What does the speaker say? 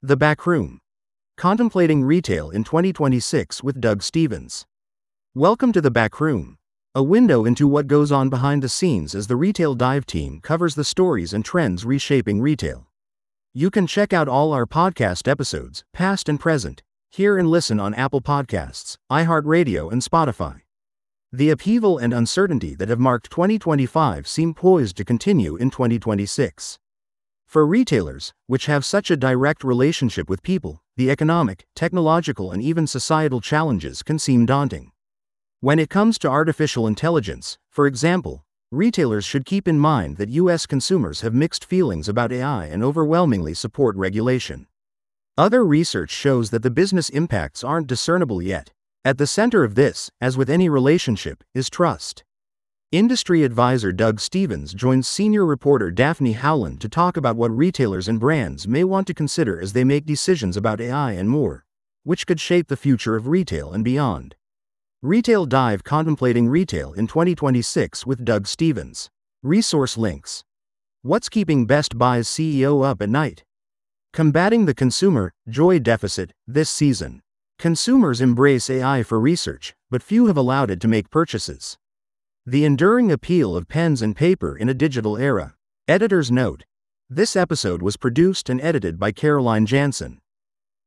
The Backroom. Contemplating Retail in 2026 with Doug Stevens. Welcome to The Backroom, a window into what goes on behind the scenes as the Retail Dive team covers the stories and trends reshaping retail. You can check out all our podcast episodes, past and present, hear and listen on Apple Podcasts, iHeartRadio, and Spotify. The upheaval and uncertainty that have marked 2025 seem poised to continue in 2026. For retailers, which have such a direct relationship with people, the economic, technological, and even societal challenges can seem daunting. When it comes to artificial intelligence, for example, retailers should keep in mind that U.S. consumers have mixed feelings about AI and overwhelmingly support regulation. Other research shows that the business impacts aren't discernible yet. At the center of this, as with any relationship, is trust. Industry advisor Doug Stevens joins senior reporter Daphne Howland to talk about what retailers and brands may want to consider as they make decisions about AI and more, which could shape the future of retail and beyond. Retail Dive: Contemplating Retail in 2026 with Doug Stevens. Resource links. What's keeping Best Buy's CEO up at night? Combating the consumer joy deficit this season. Consumers embrace AI for research, but few have allowed it to make purchases. The enduring appeal of pens and paper in a digital era. Editor's note. This episode was produced and edited by Caroline Jansen.